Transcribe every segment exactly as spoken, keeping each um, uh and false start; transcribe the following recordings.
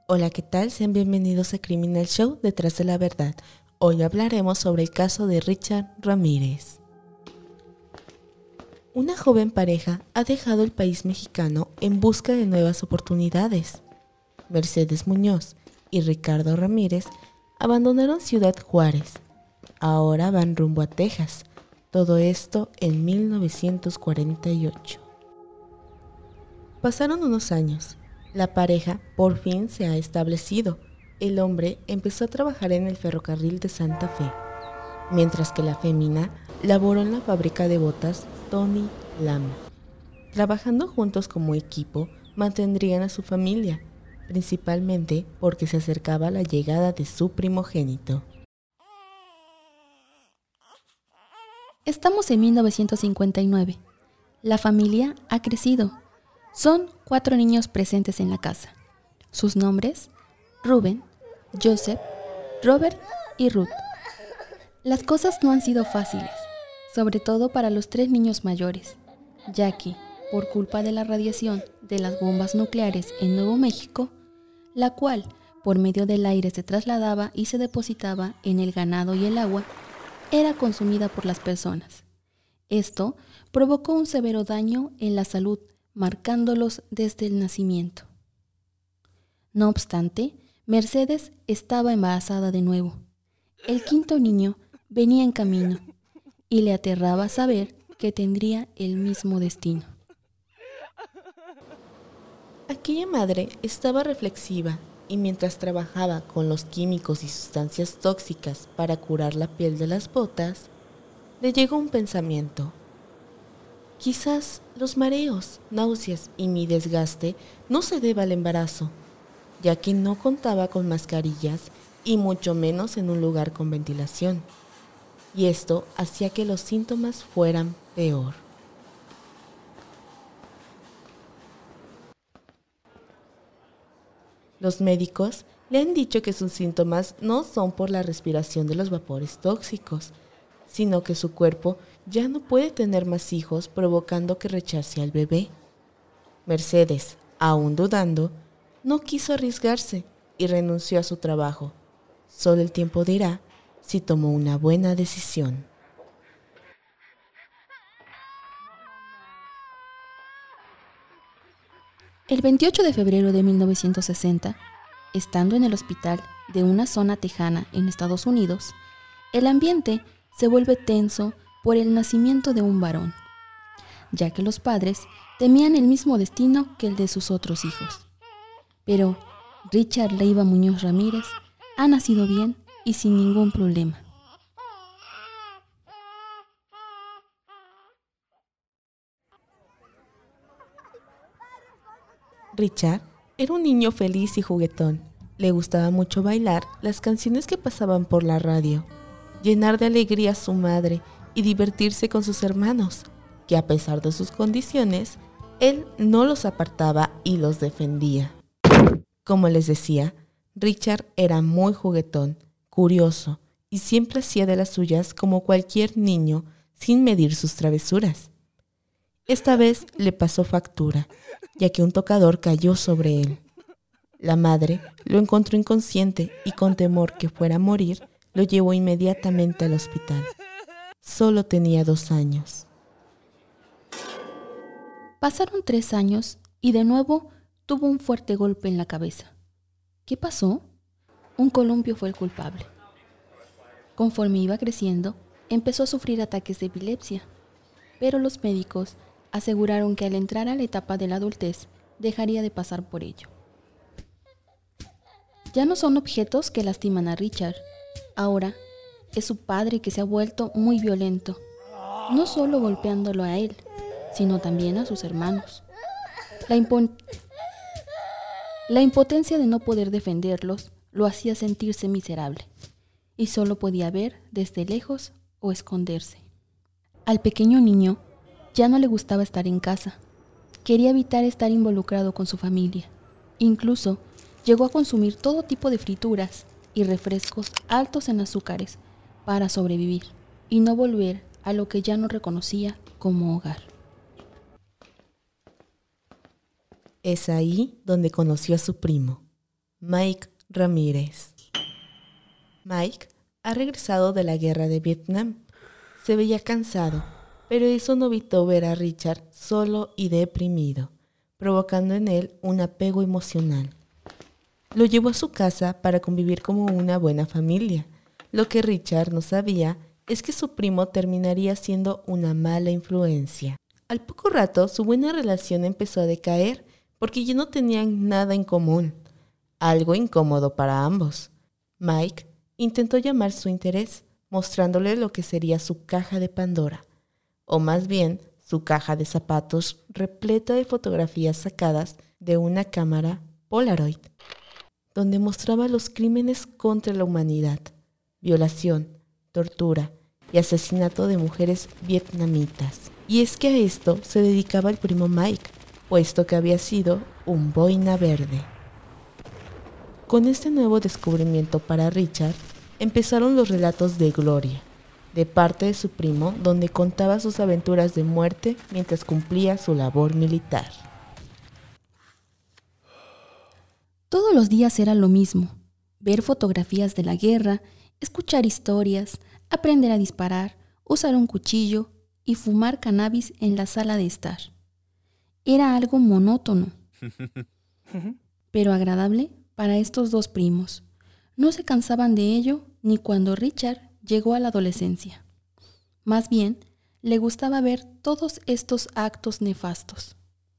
Hola, ¿qué tal? Sean bienvenidos a Criminal Show Detrás de la Verdad. Hoy hablaremos sobre el caso de Richard Ramírez. Una joven pareja ha dejado el país mexicano en busca de nuevas oportunidades. Mercedes Muñoz y Ricardo Ramírez abandonaron Ciudad Juárez. Ahora van rumbo a Texas. Todo esto en mil novecientos cuarenta y ocho. Pasaron unos años. La pareja por fin se ha establecido. El hombre empezó a trabajar en el ferrocarril de Santa Fe, mientras que la fémina laboró en la fábrica de botas Tony Lama. Trabajando juntos como equipo, mantendrían a su familia, principalmente porque se acercaba la llegada de su primogénito. Estamos en mil novecientos cincuenta y nueve. La familia ha crecido. Son cuatro niños presentes en la casa. Sus nombres: Rubén, Joseph, Robert y Ruth. Las cosas no han sido fáciles, sobre todo para los tres niños mayores, ya que, por culpa de la radiación de las bombas nucleares en Nuevo México, la cual por medio del aire se trasladaba y se depositaba en el ganado y el agua, era consumida por las personas. Esto provocó un severo daño en la salud, marcándolos desde el nacimiento. No obstante, Mercedes estaba embarazada de nuevo. El quinto niño venía en camino y le aterraba saber que tendría el mismo destino. Aquella madre estaba reflexiva y mientras trabajaba con los químicos y sustancias tóxicas para curar la piel de las botas, le llegó un pensamiento. Quizás los mareos, náuseas y mi desgaste no se deba al embarazo, ya que no contaba con mascarillas y mucho menos en un lugar con ventilación, y esto hacía que los síntomas fueran peor. Los médicos le han dicho que sus síntomas no son por la respiración de los vapores tóxicos, sino que su cuerpo ya no puede tener más hijos, provocando que rechace al bebé. Mercedes, aún dudando, no quiso arriesgarse y renunció a su trabajo. Solo el tiempo dirá si tomó una buena decisión. El veintiocho de febrero de mil novecientos sesenta, estando en el hospital de una zona tejana en Estados Unidos, el ambiente se vuelve tenso por el nacimiento de un varón, ya que los padres temían el mismo destino que el de sus otros hijos. Pero Richard Leiva Muñoz Ramírez ha nacido bien y sin ningún problema. Richard era un niño feliz y juguetón. Le gustaba mucho bailar las canciones que pasaban por la radio, llenar de alegría a su madre y divertirse con sus hermanos, que a pesar de sus condiciones, él no los apartaba y los defendía. Como les decía, Richard era muy juguetón, curioso y siempre hacía de las suyas como cualquier niño sin medir sus travesuras. Esta vez le pasó factura, ya que un tocador cayó sobre él. La madre lo encontró inconsciente y con temor que fuera a morir, lo llevó inmediatamente al hospital. Solo tenía dos años. Pasaron tres años y de nuevo tuvo un fuerte golpe en la cabeza. ¿Qué pasó? Un columpio fue el culpable. Conforme iba creciendo, empezó a sufrir ataques de epilepsia, pero los médicos aseguraron que al entrar a la etapa de la adultez dejaría de pasar por ello. Ya no son objetos que lastiman a Richard. Ahora es su padre que se ha vuelto muy violento, no solo golpeándolo a él, sino también a sus hermanos. La, impo- la impotencia de no poder defenderlos lo hacía sentirse miserable y solo podía ver desde lejos o esconderse. Al pequeño niño ya no le gustaba estar en casa. Quería evitar estar involucrado con su familia. Incluso llegó a consumir todo tipo de frituras y refrescos altos en azúcares para sobrevivir y no volver a lo que ya no reconocía como hogar. Es ahí donde conoció a su primo. Mike Ramírez. Mike ha regresado de la guerra de Vietnam. Se veía cansado, pero eso no evitó ver a Richard solo y deprimido, provocando en él un apego emocional. Lo llevó a su casa para convivir como una buena familia. Lo que Richard no sabía es que su primo terminaría siendo una mala influencia. Al poco rato, su buena relación empezó a decaer porque ya no tenían nada en común. Algo incómodo para ambos. Mike intentó llamar su interés, mostrándole lo que sería su caja de Pandora, o más bien su caja de zapatos repleta de fotografías sacadas de una cámara Polaroid, donde mostraba los crímenes contra la humanidad, violación, tortura y asesinato de mujeres vietnamitas. Y es que a esto se dedicaba el primo Mike, puesto que había sido un boina verde. Con este nuevo descubrimiento para Richard, empezaron los relatos de Gloria, de parte de su primo, donde contaba sus aventuras de muerte mientras cumplía su labor militar. Todos los días era lo mismo: ver fotografías de la guerra, escuchar historias, aprender a disparar, usar un cuchillo y fumar cannabis en la sala de estar. Era algo monótono, pero agradable para estos dos primos. No se cansaban de ello ni cuando Richard llegó a la adolescencia. Más bien, le gustaba ver todos estos actos nefastos.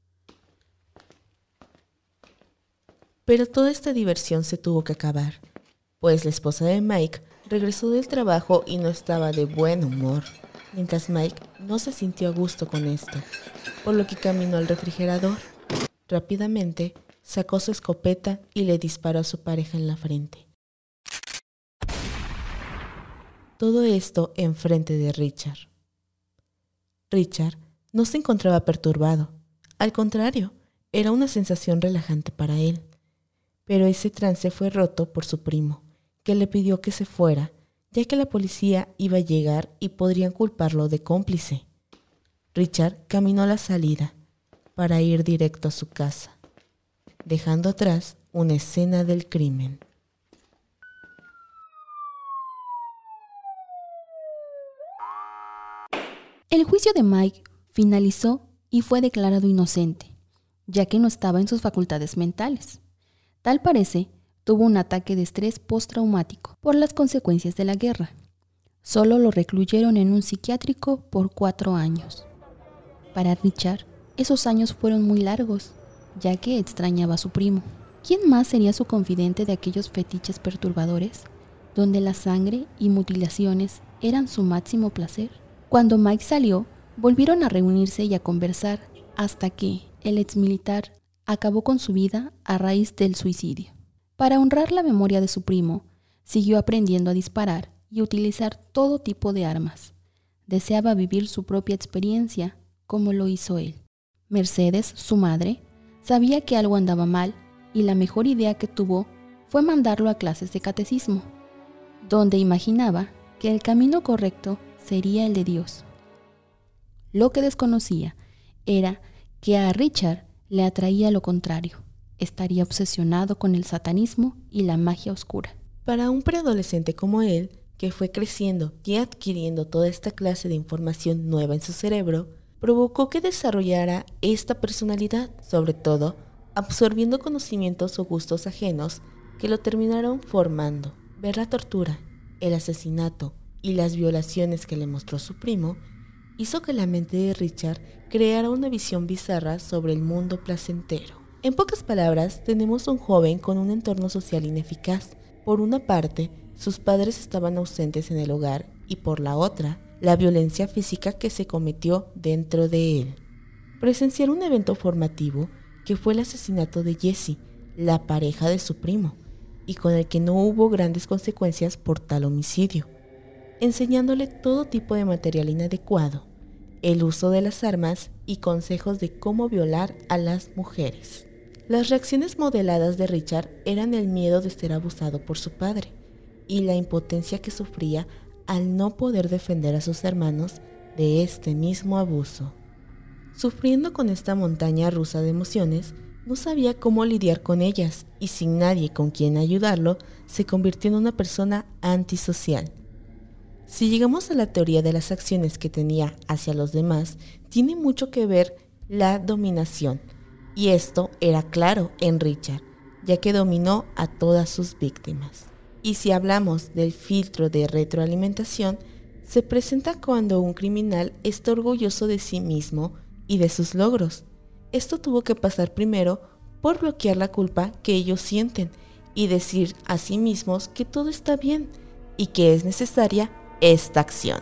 Pero toda esta diversión se tuvo que acabar, pues la esposa de Mike regresó del trabajo y no estaba de buen humor, mientras Mike no se sintió a gusto con esto, por lo que caminó al refrigerador. Rápidamente sacó su escopeta y le disparó a su pareja en la frente. Todo esto enfrente de Richard. Richard no se encontraba perturbado, al contrario, era una sensación relajante para él. Pero ese trance fue roto por su primo, que le pidió que se fuera, ya que la policía iba a llegar y podrían culparlo de cómplice. Richard caminó a la salida para ir directo a su casa, dejando atrás una escena del crimen. El juicio de Mike finalizó y fue declarado inocente, ya que no estaba en sus facultades mentales. Tal parece, tuvo un ataque de estrés postraumático por las consecuencias de la guerra. Solo lo recluyeron en un psiquiátrico por cuatro años. Para Richard, esos años fueron muy largos, ya que extrañaba a su primo. ¿Quién más sería su confidente de aquellos fetiches perturbadores, donde la sangre y mutilaciones eran su máximo placer? Cuando Mike salió, volvieron a reunirse y a conversar hasta que el exmilitar acabó con su vida a raíz del suicidio. Para honrar la memoria de su primo, siguió aprendiendo a disparar y utilizar todo tipo de armas. Deseaba vivir su propia experiencia como lo hizo él. Mercedes, su madre, sabía que algo andaba mal y la mejor idea que tuvo fue mandarlo a clases de catecismo, donde imaginaba que el camino correcto sería el de Dios. Lo que desconocía era que a Richard le atraía lo contrario. Estaría obsesionado con el satanismo y la magia oscura. Para un preadolescente como él, que fue creciendo y adquiriendo toda esta clase de información nueva en su cerebro, provocó que desarrollara esta personalidad, sobre todo absorbiendo conocimientos o gustos ajenos que lo terminaron formando. Ver la tortura, el asesinato y las violaciones que le mostró su primo hizo que la mente de Richard creara una visión bizarra sobre el mundo placentero. En pocas palabras, tenemos un joven con un entorno social ineficaz. Por una parte, sus padres estaban ausentes en el hogar y por la otra, la violencia física que se cometió dentro de él. Presenciar un evento formativo que fue el asesinato de Jessie, la pareja de su primo, y con el que no hubo grandes consecuencias por tal homicidio, enseñándole todo tipo de material inadecuado, el uso de las armas y consejos de cómo violar a las mujeres. Las reacciones modeladas de Richard eran el miedo de ser abusado por su padre y la impotencia que sufría al no poder defender a sus hermanos de este mismo abuso. Sufriendo con esta montaña rusa de emociones, No sabía cómo lidiar con ellas y sin nadie con quien ayudarlo, se convirtió en una persona antisocial. Si llegamos a la teoría de las acciones que tenía hacia los demás, tiene mucho que ver la dominación. Y esto era claro en Richard, ya que dominó a todas sus víctimas. Y si hablamos del filtro de retroalimentación, se presenta cuando un criminal está orgulloso de sí mismo y de sus logros. Esto tuvo que pasar primero por bloquear la culpa que ellos sienten y decir a sí mismos que todo está bien y que es necesaria esta acción.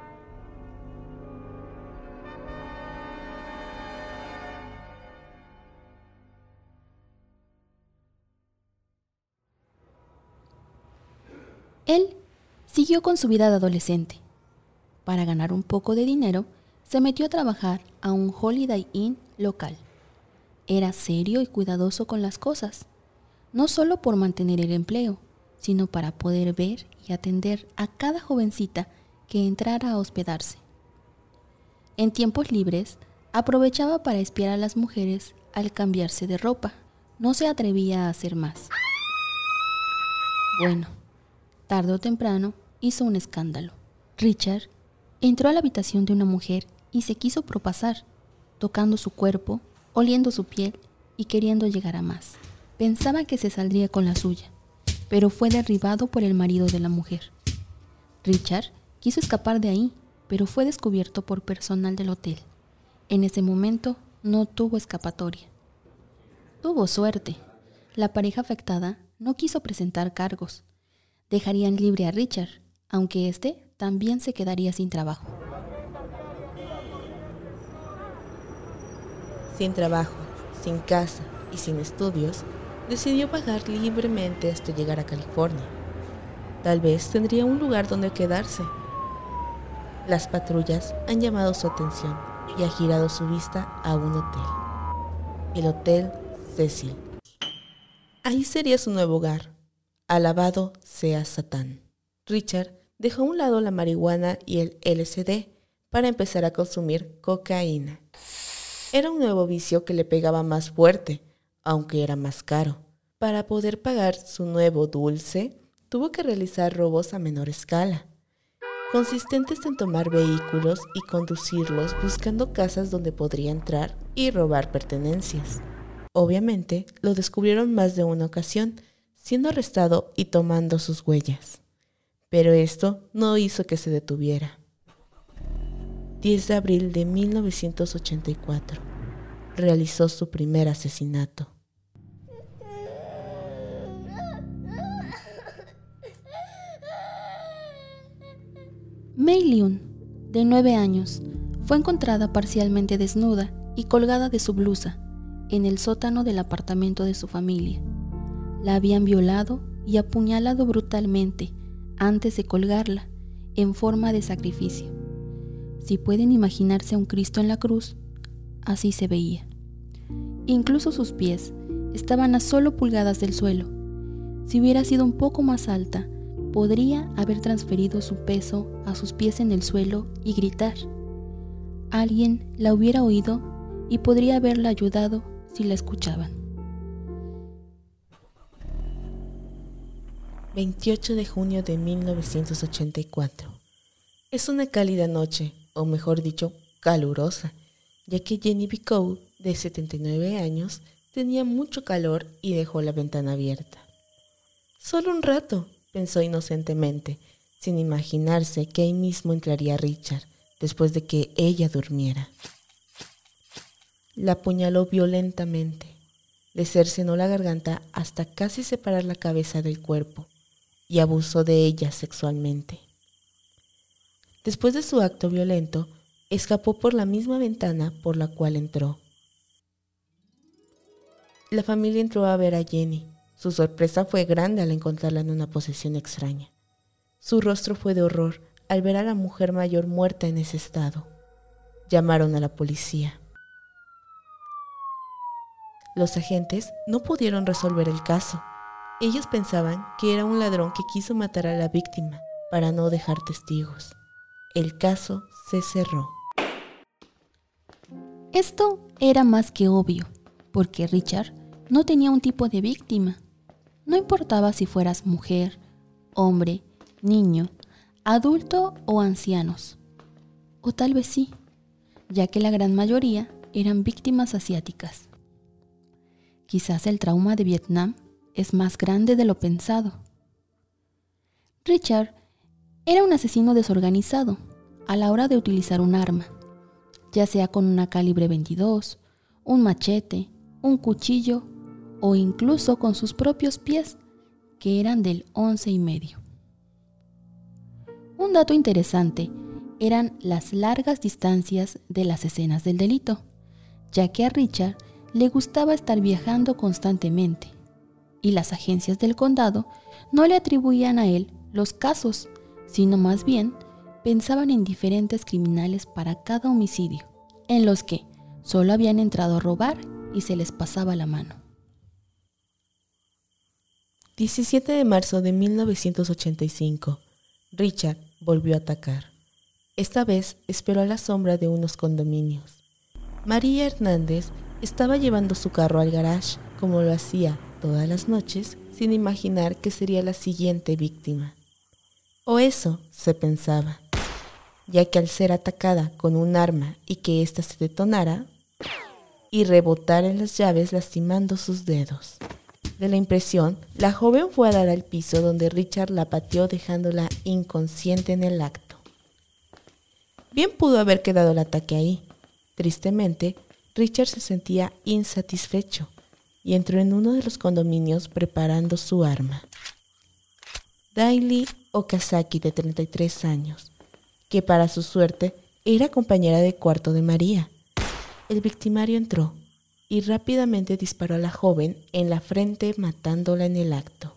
Él siguió con su vida de adolescente. Para ganar un poco de dinero, se metió a trabajar a un Holiday Inn local. Era serio y cuidadoso con las cosas, no solo por mantener el empleo, sino para poder ver y atender a cada jovencita que entrara a hospedarse. En tiempos libres, aprovechaba para espiar a las mujeres al cambiarse de ropa. No se atrevía a hacer más. Bueno, tarde o temprano hizo un escándalo. Richard entró a la habitación de una mujer y se quiso propasar, tocando su cuerpo, oliendo su piel y queriendo llegar a más. Pensaba que se saldría con la suya, pero fue derribado por el marido de la mujer. Richard quiso escapar de ahí, pero fue descubierto por personal del hotel. En ese momento no tuvo escapatoria. Tuvo suerte. La pareja afectada no quiso presentar cargos. Dejarían libre a Richard, aunque éste también se quedaría sin trabajo. Sin trabajo, sin casa y sin estudios, decidió vagar libremente hasta llegar a California. Tal vez tendría un lugar donde quedarse. Las patrullas han llamado su atención y ha girado su vista a un hotel. El Hotel Cecil. Ahí sería su nuevo hogar. Alabado sea Satán. Richard dejó a un lado la marihuana y el L S D para empezar a consumir cocaína. Era un nuevo vicio que le pegaba más fuerte, aunque era más caro. Para poder pagar su nuevo dulce, tuvo que realizar robos a menor escala, consistentes en tomar vehículos y conducirlos buscando casas donde podría entrar y robar pertenencias. Obviamente, lo descubrieron más de una ocasión, siendo arrestado y tomando sus huellas. Pero esto no hizo que se detuviera. diez de abril de mil novecientos ochenta y cuatro, realizó su primer asesinato. Mei Leung, de nueve años, fue encontrada parcialmente desnuda y colgada de su blusa en el sótano del apartamento de su familia. La habían violado y apuñalado brutalmente antes de colgarla en forma de sacrificio. Si pueden imaginarse a un Cristo en la cruz, así se veía. Incluso sus pies estaban a solo pulgadas del suelo. Si hubiera sido un poco más alta, podría haber transferido su peso a sus pies en el suelo y gritar. Alguien la hubiera oído y podría haberla ayudado si la escuchaban. veintiocho de junio de mil novecientos ochenta y cuatro. Es una cálida noche, o mejor dicho, calurosa, ya que Jenny Bicou, de setenta y nueve años, tenía mucho calor y dejó la ventana abierta. Solo un rato, pensó inocentemente, sin imaginarse que ahí mismo entraría Richard, después de que ella durmiera. La apuñaló violentamente, le cercenó la garganta hasta casi separar la cabeza del cuerpo, y abusó de ella sexualmente. Después de su acto violento, escapó por la misma ventana por la cual entró. La familia entró a ver a Jenny. Su sorpresa fue grande al encontrarla en una posición extraña. Su rostro fue de horror al ver a la mujer mayor muerta en ese estado. Llamaron a la policía. Los agentes no pudieron resolver el caso. Ellos pensaban que era un ladrón que quiso matar a la víctima para no dejar testigos. El caso se cerró. Esto era más que obvio, porque Richard no tenía un tipo de víctima. No importaba si fueras mujer, hombre, niño, adulto o ancianos. O tal vez sí, ya que la gran mayoría eran víctimas asiáticas. Quizás el trauma de Vietnam es más grande de lo pensado. Richard era un asesino desorganizado a la hora de utilizar un arma, ya sea con una calibre veintidós, un machete, un cuchillo o incluso con sus propios pies, que eran del once y medio. Un dato interesante eran las largas distancias de las escenas del delito, ya que a Richard le gustaba estar viajando constantemente, y las agencias del condado no le atribuían a él los casos, sino más bien pensaban en diferentes criminales para cada homicidio, en los que solo habían entrado a robar y se les pasaba la mano. diecisiete de marzo de mil novecientos ochenta y cinco. Richard volvió a atacar. Esta vez esperó a la sombra de unos condominios. María Hernández estaba llevando su carro al garage, como lo hacía todas las noches, sin imaginar que sería la siguiente víctima. O eso se pensaba, ya que al ser atacada con un arma y que ésta se detonara y rebotara en las llaves lastimando sus dedos. De la impresión, la joven fue a dar al piso, donde Richard la pateó dejándola inconsciente en el acto. Bien pudo haber quedado el ataque ahí. Tristemente, Richard se sentía insatisfecho y entró en uno de los condominios preparando su arma. Daily Okazaki, de treinta y tres años, que para su suerte era compañera de cuarto de María. El victimario entró y rápidamente disparó a la joven en la frente, matándola en el acto.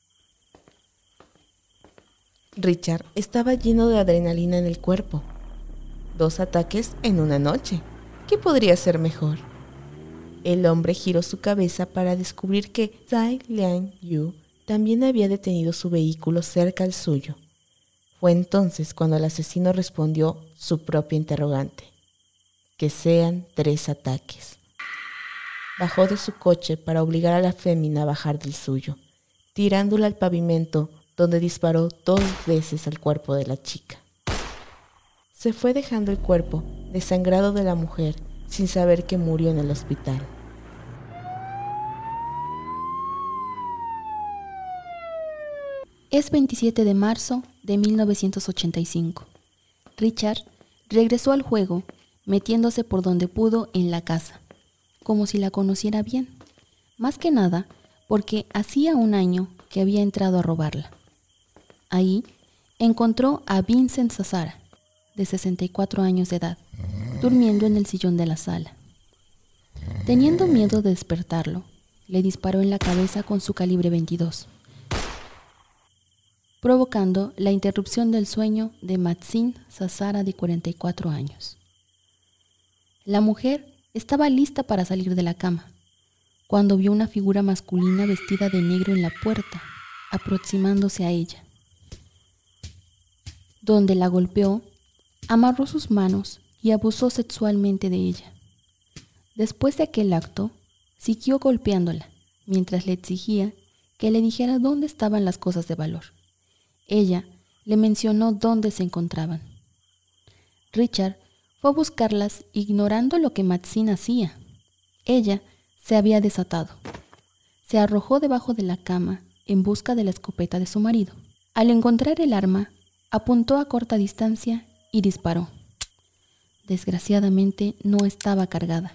Richard estaba lleno de adrenalina en el cuerpo. Dos ataques en una noche. ¿Qué podría ser mejor? El hombre giró su cabeza para descubrir que Tsai Liang Yu también había detenido su vehículo cerca al suyo. Fue entonces cuando el asesino respondió su propia interrogante: que sean tres ataques. Bajó de su coche para obligar a la fémina a bajar del suyo, tirándola al pavimento, donde disparó dos veces al cuerpo de la chica. Se fue dejando el cuerpo desangrado de la mujer sin saber que murió en el hospital. Es veintisiete de marzo de mil novecientos ochenta y cinco. Richard regresó al juego, metiéndose por donde pudo en la casa, como si la conociera bien, más que nada porque hacía un año que había entrado a robarla. Ahí encontró a Vincent Zazzara, de sesenta y cuatro años de edad, durmiendo en el sillón de la sala. Teniendo miedo de despertarlo, le disparó en la cabeza con su calibre veintidós, provocando la interrupción del sueño de Maxine Zazzara, de cuarenta y cuatro años. La mujer estaba lista para salir de la cama, cuando vio una figura masculina vestida de negro en la puerta, aproximándose a ella. Donde la golpeó, amarró sus manos y abusó sexualmente de ella. Después de aquel acto, siguió golpeándola, mientras le exigía que le dijera dónde estaban las cosas de valor. Ella le mencionó dónde se encontraban. Richard fue a buscarlas, ignorando lo que Maxine hacía. Ella se había desatado. Se arrojó debajo de la cama en busca de la escopeta de su marido. Al encontrar el arma, apuntó a corta distancia y disparó. Desgraciadamente no estaba cargada.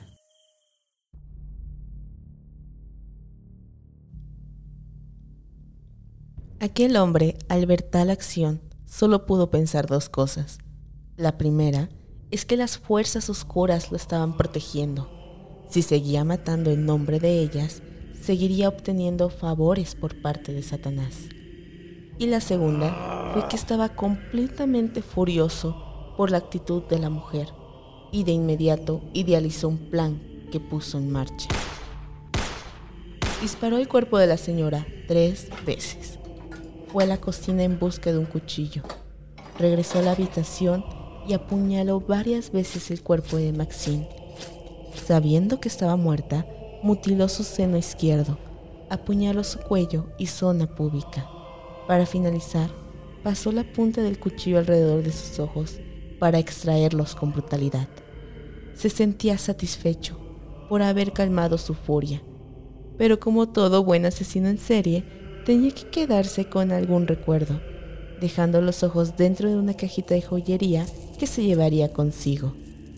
Aquel hombre, al ver tal acción, solo pudo pensar dos cosas. La primera es que las fuerzas oscuras lo estaban protegiendo. Si seguía matando en nombre de ellas, seguiría obteniendo favores por parte de Satanás. Y la segunda fue que estaba completamente furioso por la actitud de la mujer, y de inmediato idealizó un plan que puso en marcha. Disparó el cuerpo de la señora tres veces. Fue a la cocina en busca de un cuchillo. Regresó a la habitación y apuñaló varias veces el cuerpo de Maxine. Sabiendo que estaba muerta, mutiló su seno izquierdo, apuñaló su cuello y zona púbica. Para finalizar, pasó la punta del cuchillo alrededor de sus ojos para extraerlos con brutalidad. Se sentía satisfecho por haber calmado su furia, pero como todo buen asesino en serie, tenía que quedarse con algún recuerdo, dejando los ojos dentro de una cajita de joyería que se llevaría consigo.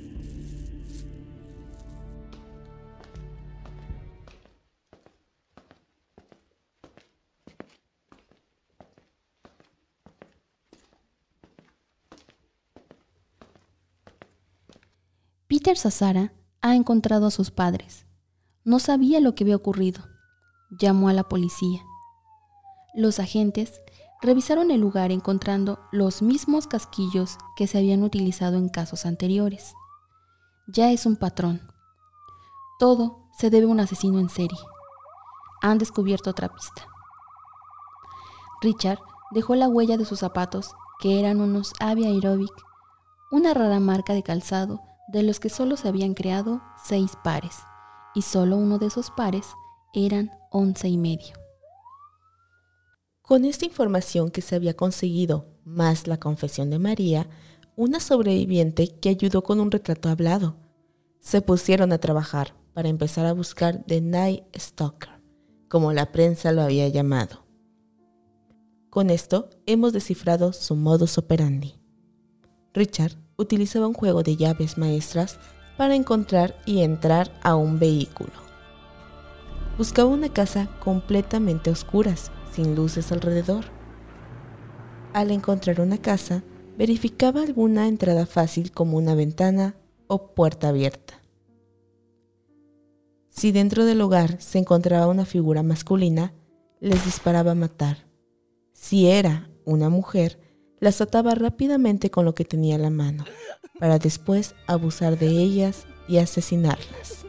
Peter Zazzara ha encontrado a sus padres. No sabía lo que había ocurrido. Llamó a la policía. Los agentes revisaron el lugar encontrando los mismos casquillos que se habían utilizado en casos anteriores. Ya es un patrón. Todo se debe a un asesino en serie. Han descubierto otra pista. Richard dejó la huella de sus zapatos, que eran unos Avia Aerobic, una rara marca de calzado de los que solo se habían creado seis pares, y solo uno de esos pares eran once y medio. Con esta información que se había conseguido, más la confesión de María, una sobreviviente que ayudó con un retrato hablado, se pusieron a trabajar para empezar a buscar The Night Stalker, como la prensa lo había llamado. Con esto hemos descifrado su modus operandi. Richard utilizaba un juego de llaves maestras para encontrar y entrar a un vehículo. Buscaba una casa completamente a oscuras, sin luces alrededor. Al encontrar una casa, verificaba alguna entrada fácil como una ventana o puerta abierta. Si dentro del hogar se encontraba una figura masculina, les disparaba a matar. Si era una mujer, las ataba rápidamente con lo que tenía a la mano, para después abusar de ellas y asesinarlas.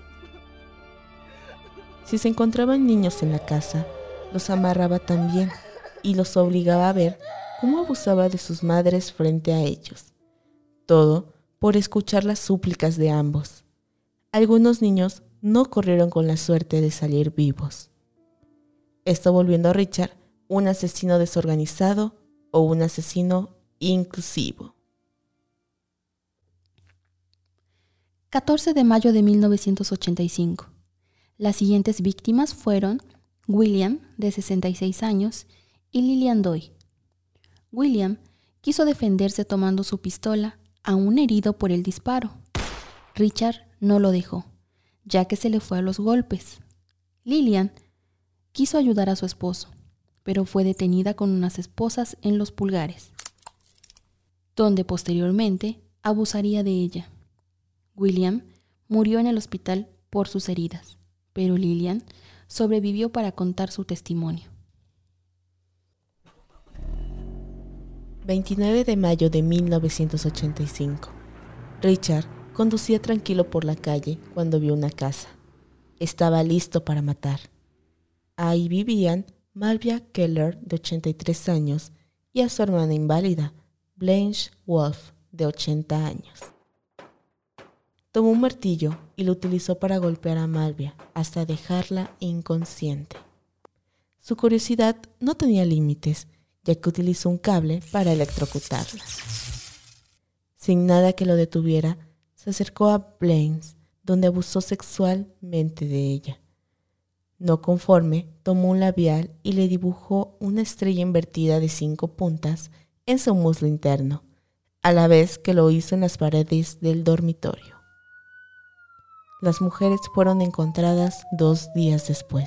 Si se encontraban niños en la casa, los amarraba también y los obligaba a ver cómo abusaba de sus madres frente a ellos. Todo por escuchar las súplicas de ambos. Algunos niños no corrieron con la suerte de salir vivos. Esto volviendo a Richard un asesino desorganizado o un asesino inclusivo. catorce de mayo de mil novecientos ochenta y cinco. Las siguientes víctimas fueron William, de sesenta y seis años, y Lillian Doy. William quiso defenderse tomando su pistola, aún herido por el disparo. Richard no lo dejó, ya que se le fue a los golpes. Lillian quiso ayudar a su esposo, pero fue detenida con unas esposas en los pulgares, donde posteriormente abusaría de ella. William murió en el hospital por sus heridas, pero Lillian sobrevivió para contar su testimonio. veintinueve de mayo de mil novecientos ochenta y cinco. Richard conducía tranquilo por la calle cuando vio una casa. Estaba listo para matar. Ahí vivían Malvia Keller, de ochenta y tres años, y a su hermana inválida, Blanche Wolf, de ochenta años. Tomó un martillo y lo utilizó para golpear a Malvia hasta dejarla inconsciente. Su curiosidad no tenía límites, ya que utilizó un cable para electrocutarla. Sin nada que lo detuviera, se acercó a Blanche, donde abusó sexualmente de ella. No conforme, tomó un labial y le dibujó una estrella invertida de cinco puntas en su muslo interno, a la vez que lo hizo en las paredes del dormitorio. Las mujeres fueron encontradas dos días después.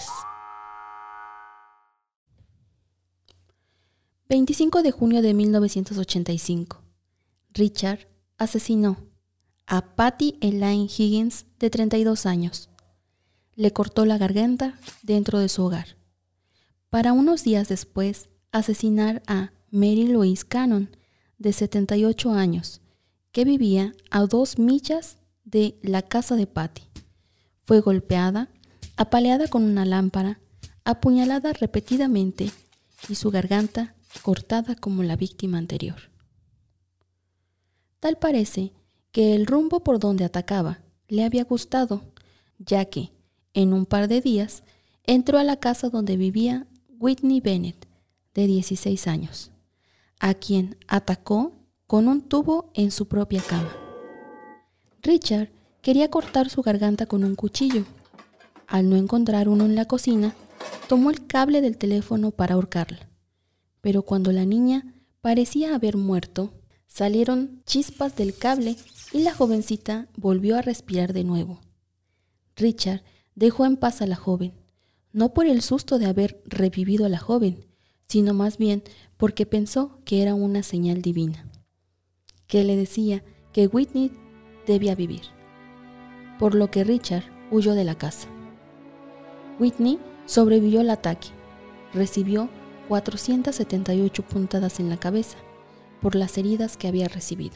veinticinco de junio de mil novecientos ochenta y cinco. Richard asesinó a Patty Elaine Higgins, de treinta y dos años. Le cortó la garganta dentro de su hogar, para unos días después asesinar a Mary Louise Cannon, de setenta y ocho años, que vivía a dos millas de la casa de Patty. Fue golpeada, apaleada con una lámpara, apuñalada repetidamente y su garganta cortada como la víctima anterior. Tal parece que el rumbo por donde atacaba le había gustado, ya que en un par de días, entró a la casa donde vivía Whitney Bennett, de dieciséis años, a quien atacó con un tubo en su propia cama. Richard quería cortar su garganta con un cuchillo. Al no encontrar uno en la cocina, tomó el cable del teléfono para ahorcarla. Pero cuando la niña parecía haber muerto, salieron chispas del cable y la jovencita volvió a respirar de nuevo. Richard dejó en paz a la joven, no por el susto de haber revivido a la joven, sino más bien porque pensó que era una señal divina, que le decía que Whitney debía vivir. Por lo que Richard huyó de la casa. Whitney sobrevivió al ataque. Recibió cuatrocientas setenta y ocho puntadas en la cabeza por las heridas que había recibido.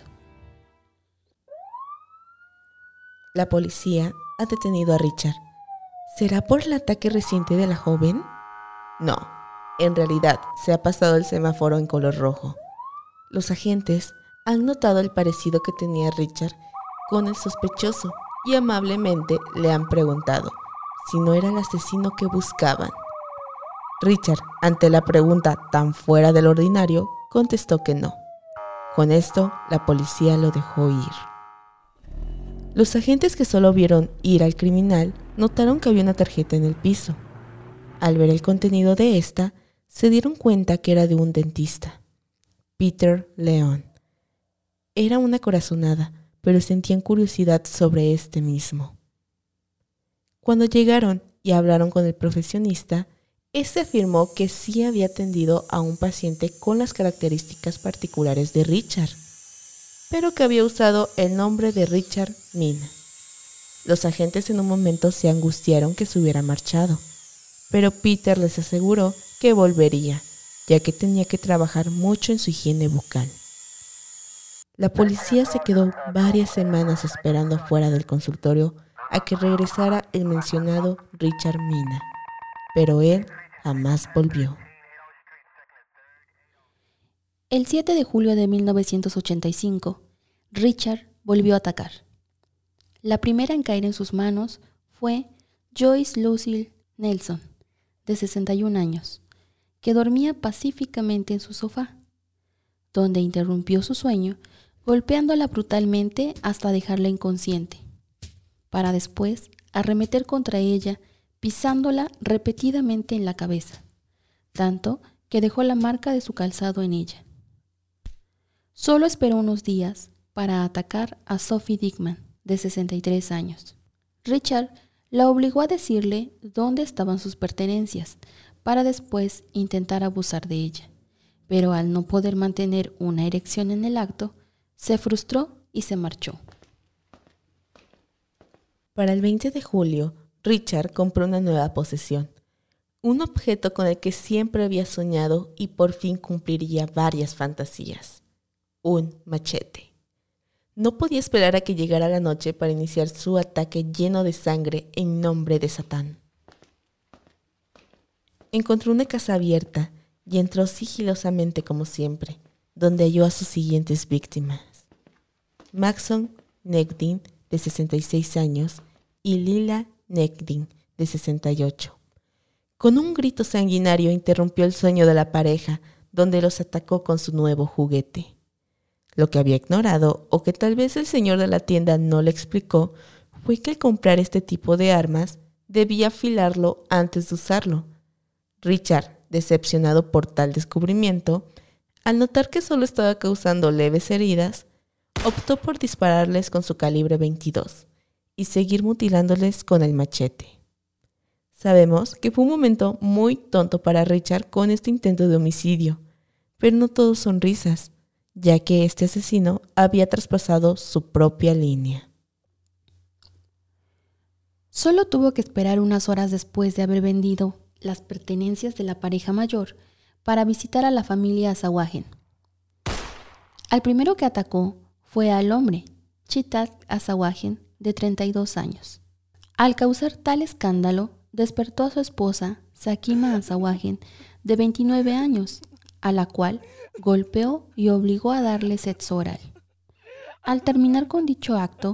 La policía ha detenido a Richard. ¿Será por el ataque reciente de la joven? No, en realidad se ha pasado el semáforo en color rojo. Los agentes han notado el parecido que tenía Richard con el sospechoso y amablemente le han preguntado si no era el asesino que buscaban. Richard, ante la pregunta tan fuera del ordinario, contestó que no. Con esto, la policía lo dejó ir. Los agentes que solo vieron ir al criminal notaron que había una tarjeta en el piso. Al ver el contenido de esta, se dieron cuenta que era de un dentista, Peter Leon. Era una corazonada, pero sentían curiosidad sobre este mismo. Cuando llegaron y hablaron con el profesionista, este afirmó que sí había atendido a un paciente con las características particulares de Richard, pero que había usado el nombre de Richard Mina. Los agentes en un momento se angustiaron que se hubiera marchado, pero Peter les aseguró que volvería, ya que tenía que trabajar mucho en su higiene bucal. La policía se quedó varias semanas esperando fuera del consultorio a que regresara el mencionado Richard Mina, pero él jamás volvió. El siete de julio de mil novecientos ochenta y cinco, Richard volvió a atacar. La primera en caer en sus manos fue Joyce Lucille Nelson, de sesenta y un años, que dormía pacíficamente en su sofá, donde interrumpió su sueño golpeándola brutalmente hasta dejarla inconsciente, para después arremeter contra ella pisándola repetidamente en la cabeza, tanto que dejó la marca de su calzado en ella. Solo esperó unos días para atacar a Sophie Dickman, de sesenta y tres años. Richard la obligó a decirle dónde estaban sus pertenencias, para después intentar abusar de ella, pero al no poder mantener una erección en el acto, se frustró y se marchó. Para el veinte de julio, Richard compró una nueva posesión, un objeto con el que siempre había soñado y por fin cumpliría varias fantasías: un machete. No podía esperar a que llegara la noche para iniciar su ataque lleno de sangre en nombre de Satán. Encontró una casa abierta y entró sigilosamente como siempre, donde halló a sus siguientes víctimas: Maxon Negdin, de sesenta y seis años, y Lila Negdin, de sesenta y ocho. Con un grito sanguinario interrumpió el sueño de la pareja, donde los atacó con su nuevo juguete. Lo que había ignorado, o que tal vez el señor de la tienda no le explicó, fue que al comprar este tipo de armas, debía afilarlo antes de usarlo. Richard, decepcionado por tal descubrimiento, al notar que solo estaba causando leves heridas, optó por dispararles con su calibre veintidós y seguir mutilándoles con el machete. Sabemos que fue un momento muy tonto para Richard con este intento de homicidio, pero no todo son risas, ya que este asesino había traspasado su propia línea. Solo tuvo que esperar unas horas después de haber vendido las pertenencias de la pareja mayor para visitar a la familia Asawagen. Al primero que atacó fue al hombre, Chitak Asawagen, de treinta y dos años. Al causar tal escándalo, despertó a su esposa, Sakima Asawagen, de veintinueve años, a la cual golpeó y obligó a darle sexo oral. Al terminar con dicho acto,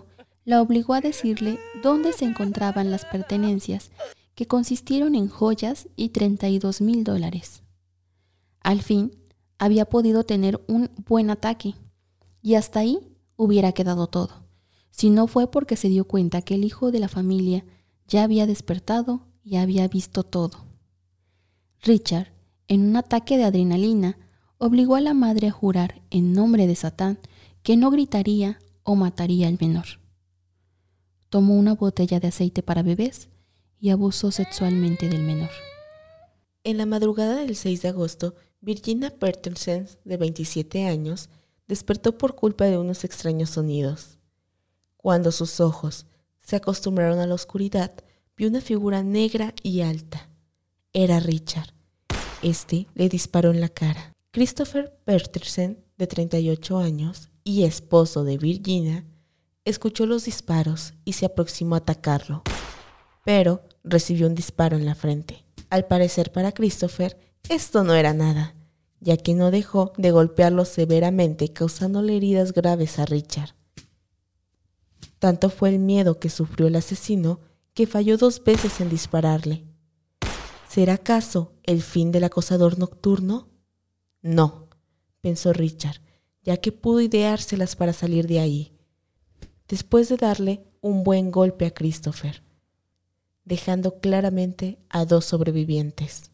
la obligó a decirle dónde se encontraban las pertenencias, que consistieron en joyas y treinta y dos mil dólares. Al fin, había podido tener un buen ataque, y hasta ahí hubiera quedado todo, si no fue porque se dio cuenta que el hijo de la familia ya había despertado y había visto todo. Richard, en un ataque de adrenalina, obligó a la madre a jurar en nombre de Satán que no gritaría o mataría al menor. Tomó una botella de aceite para bebés y abusó sexualmente del menor. En la madrugada del seis de agosto, Virginia Petersen, de veintisiete años, despertó por culpa de unos extraños sonidos. Cuando sus ojos se acostumbraron a la oscuridad, vio una figura negra y alta. Era Richard. Este le disparó en la cara. Christopher Petersen, de treinta y ocho años y esposo de Virginia, escuchó los disparos y se aproximó a atacarlo, pero recibió un disparo en la frente. Al parecer para Christopher, esto no era nada, ya que no dejó de golpearlo severamente, causándole heridas graves a Richard. Tanto fue el miedo que sufrió el asesino que falló dos veces en dispararle. ¿Será acaso el fin del acosador nocturno? No, pensó Richard, ya que pudo ideárselas para salir de ahí, después de darle un buen golpe a Christopher, dejando claramente a dos sobrevivientes.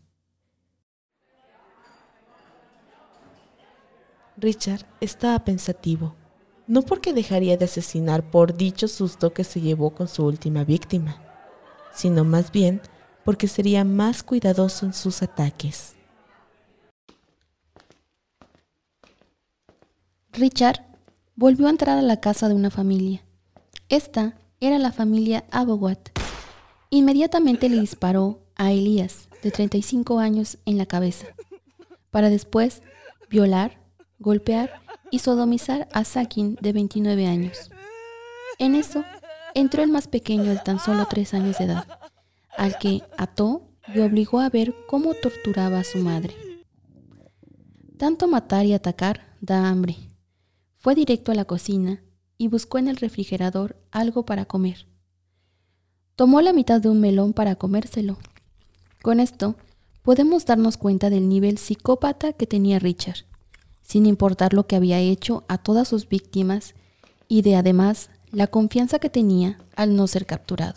Richard estaba pensativo, no porque dejaría de asesinar por dicho susto que se llevó con su última víctima, sino más bien porque sería más cuidadoso en sus ataques. Richard volvió a entrar a la casa de una familia. Esta era la familia Abowat. Inmediatamente le disparó a Elías, de treinta y cinco años, en la cabeza, para después violar, golpear y sodomizar a Sakin, de veintinueve años. En eso entró el más pequeño, de tan solo tres años de edad, al que ató y obligó a ver cómo torturaba a su madre. Tanto matar y atacar da hambre. Fue directo a la cocina y buscó en el refrigerador algo para comer. Tomó la mitad de un melón para comérselo. Con esto podemos darnos cuenta del nivel psicópata que tenía Richard, sin importar lo que había hecho a todas sus víctimas, y de además la confianza que tenía al no ser capturado.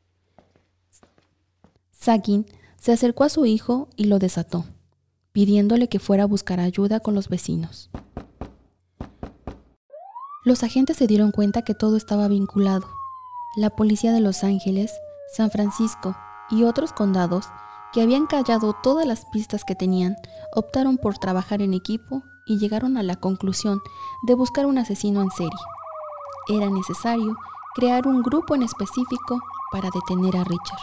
Sakin se acercó a su hijo y lo desató, pidiéndole que fuera a buscar ayuda con los vecinos. Los agentes se dieron cuenta que todo estaba vinculado. La policía de Los Ángeles, San Francisco y otros condados, que habían callado todas las pistas que tenían, optaron por trabajar en equipo y llegaron a la conclusión de buscar un asesino en serie. Era necesario crear un grupo en específico para detener a Richard.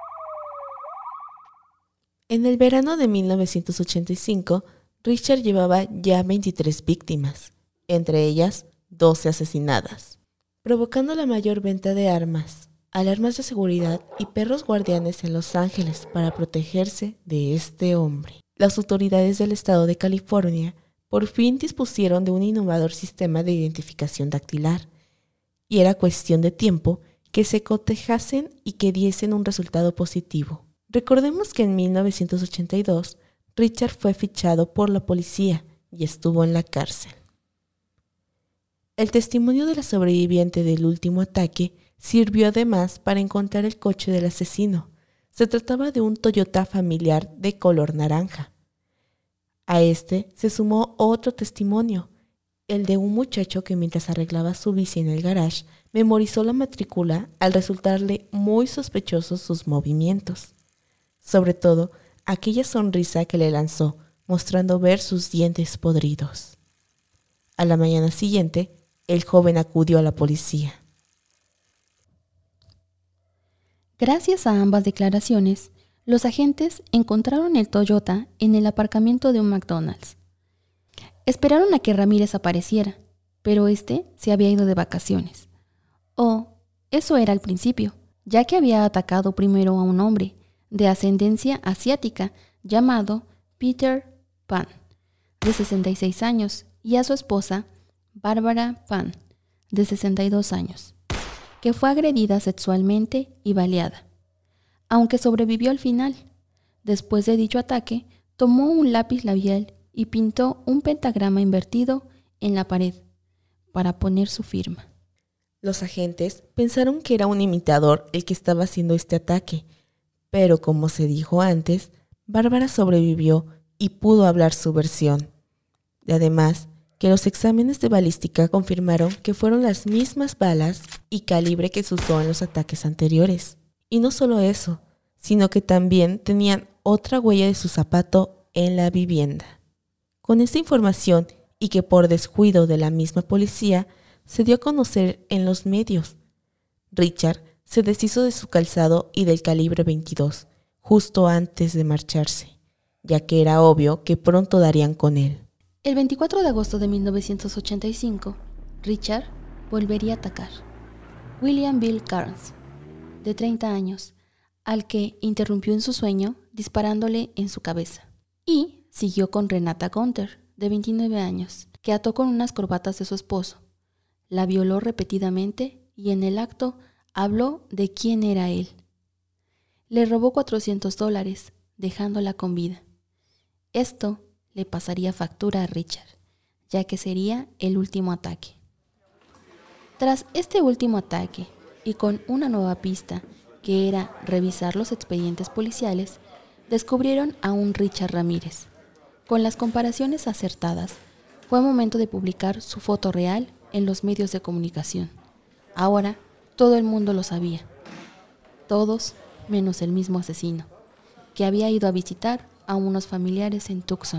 En el verano de mil novecientos ochenta y cinco, Richard llevaba ya veintitrés víctimas, entre ellas doce asesinadas, provocando la mayor venta de armas, alarmas de seguridad y perros guardianes en Los Ángeles para protegerse de este hombre. Las autoridades del estado de California por fin dispusieron de un innovador sistema de identificación dactilar, y era cuestión de tiempo que se cotejasen y que diesen un resultado positivo. Recordemos que en mil novecientos ochenta y dos, Richard fue fichado por la policía y estuvo en la cárcel. El testimonio de la sobreviviente del último ataque sirvió además para encontrar el coche del asesino. Se trataba de un Toyota familiar de color naranja. A este se sumó otro testimonio, el de un muchacho que mientras arreglaba su bici en el garage, memorizó la matrícula al resultarle muy sospechosos sus movimientos. Sobre todo, aquella sonrisa que le lanzó, mostrando ver sus dientes podridos. A la mañana siguiente, el joven acudió a la policía. Gracias a ambas declaraciones, los agentes encontraron el Toyota en el aparcamiento de un McDonald's. Esperaron a que Ramírez apareciera, pero este se había ido de vacaciones. O eso era al principio, ya que había atacado primero a un hombre de ascendencia asiática llamado Peter Pan, de sesenta y seis años, y a su esposa, Barbara Pan, de sesenta y dos años. que fue agredida sexualmente y baleada, aunque sobrevivió al final. Después de dicho ataque, tomó un lápiz labial y pintó un pentagrama invertido en la pared para poner su firma. Los agentes pensaron que era un imitador el que estaba haciendo este ataque, pero como se dijo antes, Bárbara sobrevivió y pudo hablar su versión. Y además, que los exámenes de balística confirmaron que fueron las mismas balas y calibre que se usó en los ataques anteriores. Y no solo eso, sino que también tenían otra huella de su zapato en la vivienda. Con esta información, y que por descuido de la misma policía, se dio a conocer en los medios. Richard se deshizo de su calzado y del calibre veintidós, justo antes de marcharse, ya que era obvio que pronto darían con él. El veinticuatro de agosto de mil novecientos ochenta y cinco, Richard volvería a atacar. William Bill Carnes, de treinta años, al que interrumpió en su sueño disparándole en su cabeza. Y siguió con Renata Gunther, de veintinueve años, que ató con unas corbatas de su esposo. La violó repetidamente y en el acto habló de quién era él. Le robó cuatrocientos dólares, dejándola con vida. Esto le pasaría factura a Richard, ya que sería el último ataque. Tras este último ataque, y con una nueva pista, que era revisar los expedientes policiales, descubrieron a un Richard Ramírez. Con las comparaciones acertadas, fue momento de publicar su foto real en los medios de comunicación. Ahora, todo el mundo lo sabía. Todos, menos el mismo asesino, que había ido a visitar a unos familiares en Tucson.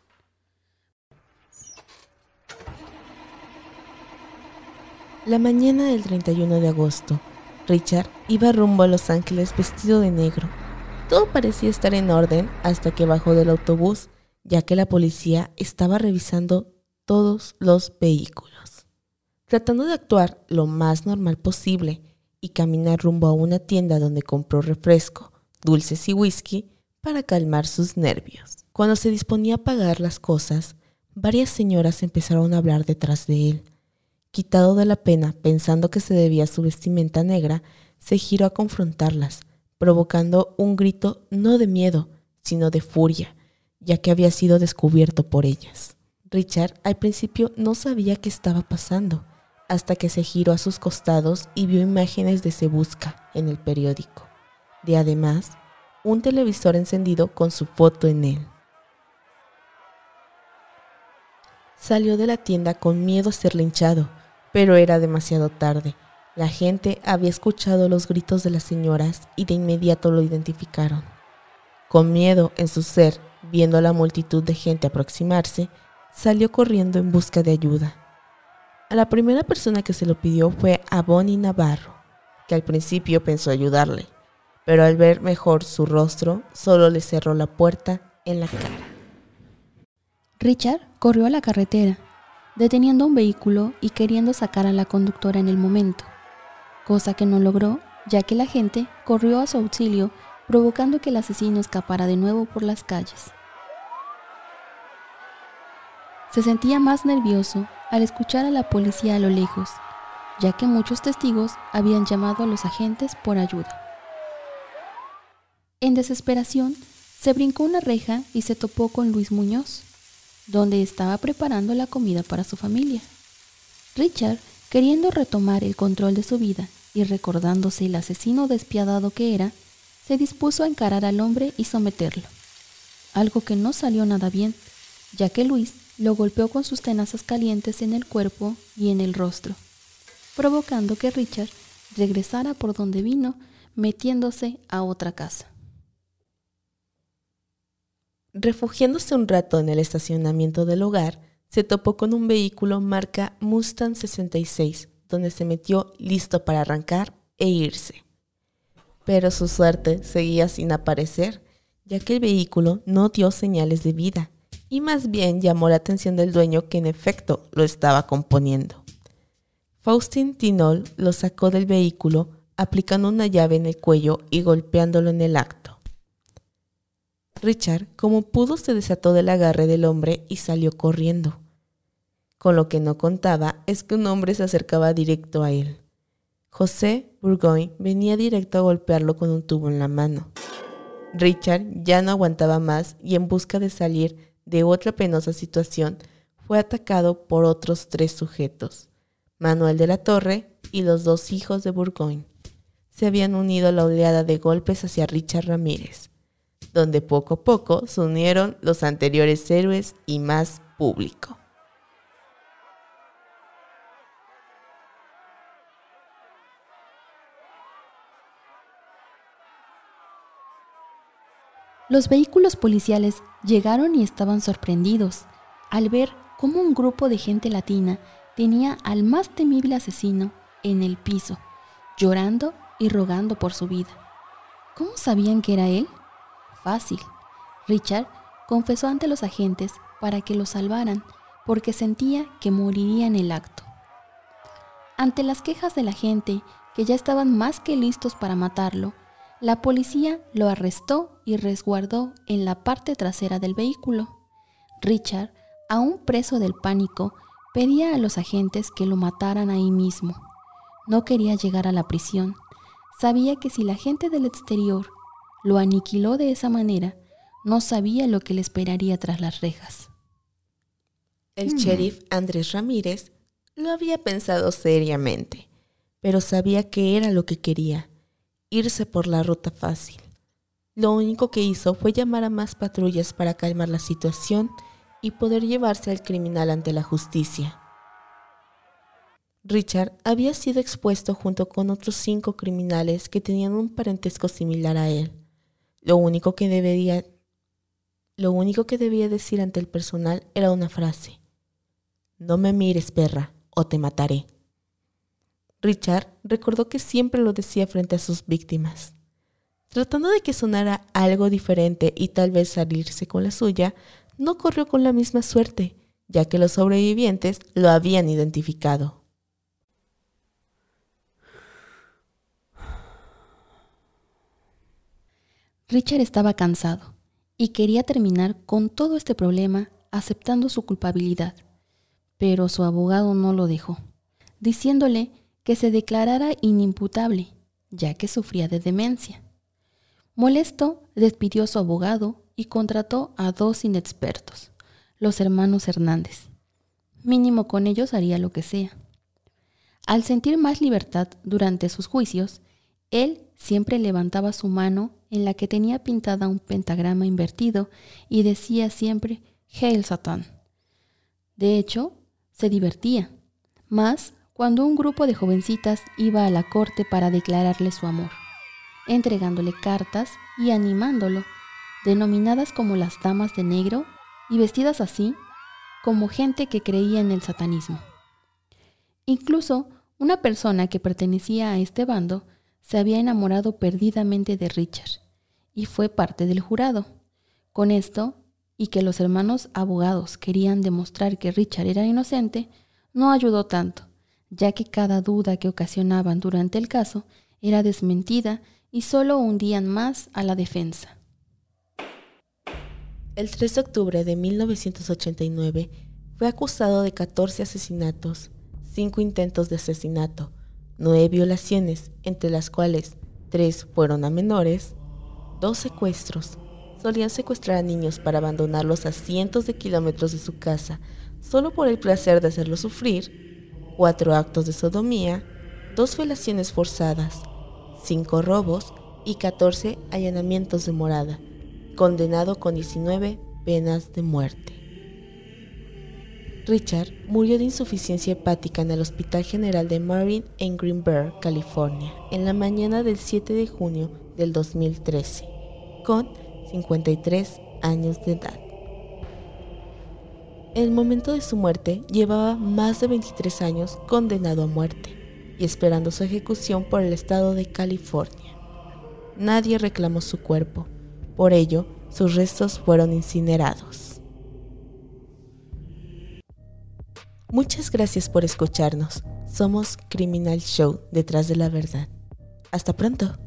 La mañana del treinta y uno de agosto, Richard iba rumbo a Los Ángeles vestido de negro. Todo parecía estar en orden hasta que bajó del autobús, ya que la policía estaba revisando todos los vehículos. Tratando de actuar lo más normal posible y caminar rumbo a una tienda donde compró refresco, dulces y whisky para calmar sus nervios. Cuando se disponía a pagar las cosas, varias señoras empezaron a hablar detrás de él. Quitado de la pena, pensando que se debía a su vestimenta negra, se giró a confrontarlas, provocando un grito no de miedo, sino de furia, ya que había sido descubierto por ellas. Richard al principio no sabía qué estaba pasando, hasta que se giró a sus costados y vio imágenes de Se Busca en el periódico, de además un televisor encendido con su foto en él. Salió de la tienda con miedo a ser linchado, pero era demasiado tarde. La gente había escuchado los gritos de las señoras y de inmediato lo identificaron. Con miedo en su ser, viendo a la multitud de gente aproximarse, salió corriendo en busca de ayuda. A la primera persona que se lo pidió fue a Bonnie Navarro, que al principio pensó ayudarle, pero al ver mejor su rostro, solo le cerró la puerta en la cara. Richard corrió a la carretera, deteniendo un vehículo y queriendo sacar a la conductora en el momento, cosa que no logró, ya que la gente corrió a su auxilio, provocando que el asesino escapara de nuevo por las calles. Se sentía más nervioso al escuchar a la policía a lo lejos, ya que muchos testigos habían llamado a los agentes por ayuda. En desesperación, se brincó una reja y se topó con Luis Muñoz, donde estaba preparando la comida para su familia. Richard, queriendo retomar el control de su vida y recordándose el asesino despiadado que era, se dispuso a encarar al hombre y someterlo, algo que no salió nada bien, ya que Luis lo golpeó con sus tenazas calientes en el cuerpo y en el rostro, provocando que Richard regresara por donde vino, metiéndose a otra casa. Refugiándose un rato en el estacionamiento del hogar, se topó con un vehículo marca Mustang sesenta y seis, donde se metió listo para arrancar e irse. Pero su suerte seguía sin aparecer, ya que el vehículo no dio señales de vida, y más bien llamó la atención del dueño, que en efecto lo estaba componiendo. Faustin Tinol lo sacó del vehículo, aplicando una llave en el cuello y golpeándolo en el acto. Richard, como pudo, se desató del agarre del hombre y salió corriendo. Con lo que no contaba es que un hombre se acercaba directo a él. José Burgoyne venía directo a golpearlo con un tubo en la mano. Richard ya no aguantaba más y en busca de salir de otra penosa situación fue atacado por otros tres sujetos, Manuel de la Torre y los dos hijos de Burgoyne. Se habían unido a la oleada de golpes hacia Richard Ramírez, donde poco a poco se unieron los anteriores héroes y más público. Los vehículos policiales llegaron y estaban sorprendidos al ver cómo un grupo de gente latina tenía al más temible asesino en el piso, llorando y rogando por su vida. ¿Cómo sabían que era él? Fácil. Richard confesó ante los agentes para que lo salvaran porque sentía que moriría en el acto. Ante las quejas de la gente, que ya estaban más que listos para matarlo, la policía lo arrestó y resguardó en la parte trasera del vehículo. Richard, aún preso del pánico, pedía a los agentes que lo mataran ahí mismo. No quería llegar a la prisión. Sabía que si la gente del exterior lo aniquiló de esa manera, no sabía lo que le esperaría tras las rejas. El Hmm. sheriff Andrés Ramírez lo había pensado seriamente, pero sabía que era lo que quería, irse por la ruta fácil. Lo único que hizo fue llamar a más patrullas para calmar la situación y poder llevarse al criminal ante la justicia. Richard había sido expuesto junto con otros cinco criminales que tenían un parentesco similar a él. Lo único que debía, lo único que debía decir ante el personal era una frase: «No me mires, perra, o te mataré». Richard recordó que siempre lo decía frente a sus víctimas. Tratando de que sonara algo diferente y tal vez salirse con la suya, no corrió con la misma suerte, ya que los sobrevivientes lo habían identificado. Richard estaba cansado y quería terminar con todo este problema aceptando su culpabilidad, pero su abogado no lo dejó, diciéndole que se declarara inimputable, ya que sufría de demencia. Molesto, despidió a su abogado y contrató a dos inexpertos, los hermanos Hernández. Mínimo con ellos haría lo que sea. Al sentir más libertad durante sus juicios, él siempre levantaba su mano en la que tenía pintada un pentagrama invertido y decía siempre «Hail Satán». De hecho, se divertía, más cuando un grupo de jovencitas iba a la corte para declararle su amor, entregándole cartas y animándolo, denominadas como las damas de negro y vestidas así como gente que creía en el satanismo. Incluso una persona que pertenecía a este bando se había enamorado perdidamente de Richard y fue parte del jurado. Con esto, y que los hermanos abogados querían demostrar que Richard era inocente, no ayudó tanto, ya que cada duda que ocasionaban durante el caso era desmentida y solo hundían más a la defensa. El tres de octubre de mil novecientos ochenta y nueve fue acusado de catorce asesinatos, cinco intentos de asesinato, nueve violaciones, entre las cuales tres fueron a menores, dos secuestros. Solían secuestrar a niños para abandonarlos a cientos de kilómetros de su casa, solo por el placer de hacerlos sufrir, cuatro actos de sodomía, dos violaciones forzadas, cinco robos y catorce allanamientos de morada, condenado con diecinueve penas de muerte. Richard murió de insuficiencia hepática en el Hospital General de Marine en Greenberg, California, en la mañana del siete de junio del dos mil trece, con cincuenta y tres años de edad. En el momento de su muerte llevaba más de veintitrés años condenado a muerte y esperando su ejecución por el estado de California. Nadie reclamó su cuerpo, por ello sus restos fueron incinerados. Muchas gracias por escucharnos. Somos Criminal Show, detrás de la verdad. Hasta pronto.